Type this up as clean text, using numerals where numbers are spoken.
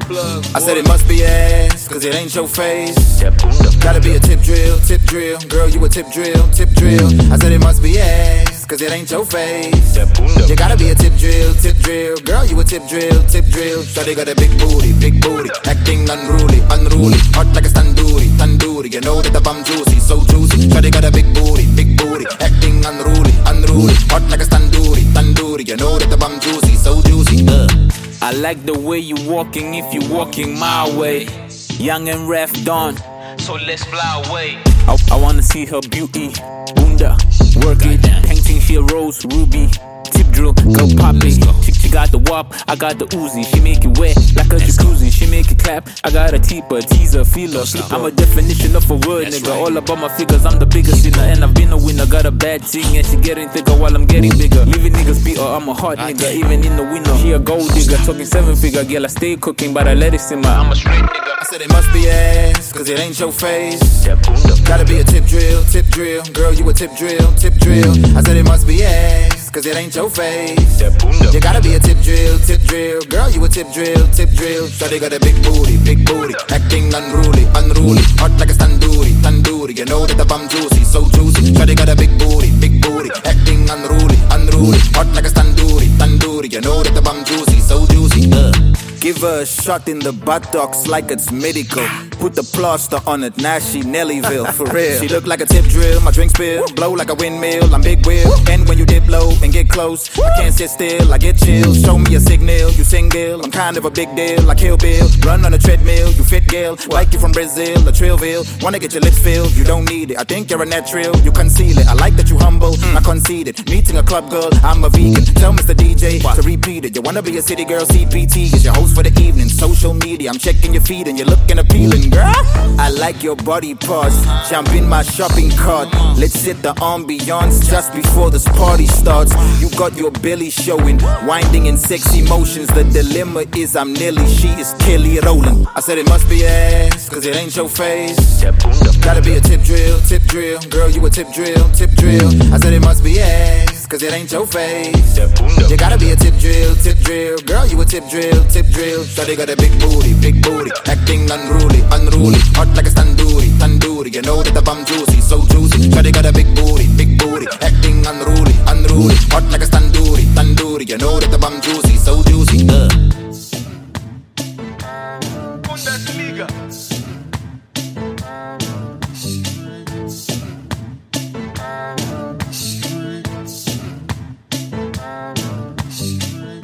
I said it must be ass, cause it ain't your face. Gotta be a tip drill, girl, you a tip drill. I said it must be ass, cause it ain't your face. You gotta be a tip drill, girl, you a tip drill. Shawty got a big booty, acting unruly, hot like a tandoori. You know that the bum juicy, so juicy. Shawty got a big booty, acting unruly, hot like a tandoori. You know that the bum juicy, so juicy. I like the way you walking if you walking my way. Young and ref done, so let's fly away. I wanna see her beauty, bunda, work it. Painting she a rose, ruby, tip drill, go poppy. She got the wop, I got the Uzi. She make it wet like a jacuzzi. She make it clap, I got a teeper, teaser, feeler. I'm a definition of a word, nigga. All about my figures, I'm the biggest sinner. And I've been a winner, got a bad thing. And she getting thicker while I'm getting bigger. Leaving niggas beat her, I'm a hot nigga. Even in the winter, she a gold digger. Talking 7-figure, girl, I stay cooking, but I let it simmer. I'm a straight nigga. I said it must be ass, cause it ain't your face. Gotta be a tip drill, girl, you a tip drill. I said it must be ass, cause it ain't your face. You gotta be a tip drill, girl, you a tip drill. Shawty got a big booty, acting unruly, hot like a tandoori. You know that the bum juicy, so juicy. Shawty got a big booty, acting unruly, hot like a tandoori. You know that the bum juicy, so juicy. Give her a shot in the buttocks like it's medical. Put the plaster on it, now she Nellyville, for real. She look like a tip drill, my drink spill. Blow like a windmill, I'm big wheel. And when you dip low and get close, I can't sit still, I get chills. Show me a signal, you single. I'm kind of a big deal, like Kill Bill. Run on a treadmill, you fit girl. Like you from Brazil, a Trillville. Wanna get your lips filled, you don't need it. I think you're a natural, you conceal it. I like that you humble, I conceded. Meeting a club girl, I'm a vegan. Tell Mr. DJ to repeat it. You wanna be a city girl, CPT is your host for the evening. Social media, I'm checking your feed and you're looking appealing, girl. I like your body parts, jump in my shopping cart. Let's hit the ambiance just before this party starts. You got your belly showing, winding in sexy motions. The dilemma is I'm Nelly, she is Kelly Rowland. I said it must be ass, cause it ain't your face. Gotta be a tip drill, girl, you a tip drill. I said it must be ass, cause it ain't your face. You gotta be a tip drill, girl, you a tip drill. Shawty got a big booty, acting unruly, hot like a tandoori. You know that the bum juicy, so juicy. Shawty got a big booty, acting unruly, hot like a tandoori.